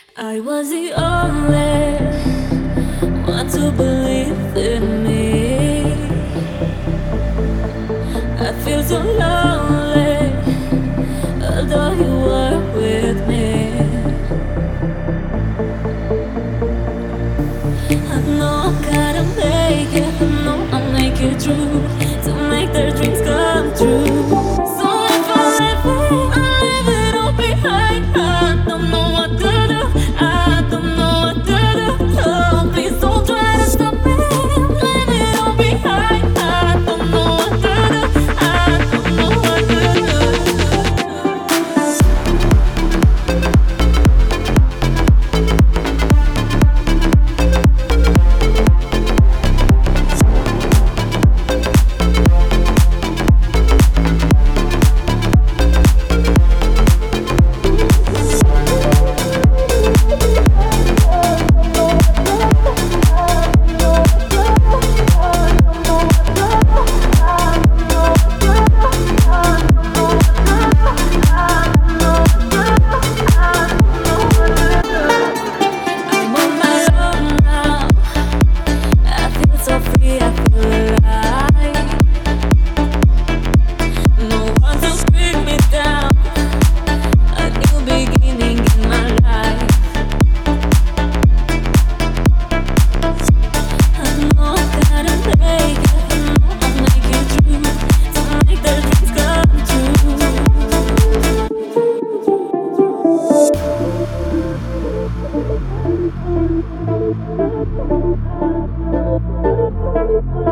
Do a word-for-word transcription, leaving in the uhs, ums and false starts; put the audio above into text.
I was the only one to believe in me. I feel so lonely, although you were with me. I know I gotta make it, I know I'll make it through to make their dreams come true. So if I live it, I leave it all behind. I don't know what to do, I don't know what to do. Oh, please don't try to stop me. Leave it all behind. I don't know what to do, I don't know what to do. I'm on my own now. I feel so free, I feel alive. No one to bring me down. A new beginning in my life. I know I gotta make it, I know I'll make it through to make their dreams come true.